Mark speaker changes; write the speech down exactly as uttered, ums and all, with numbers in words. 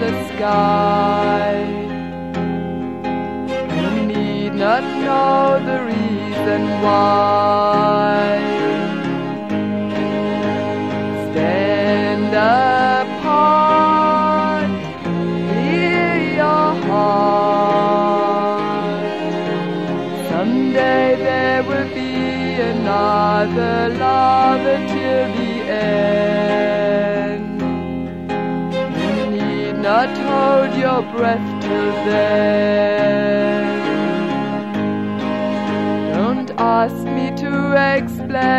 Speaker 1: the sky. You need not know the reason why. Stand apart, hear your heart. Someday there will be another lover till the end. You need not hold your breath till then. Don't ask me to explain.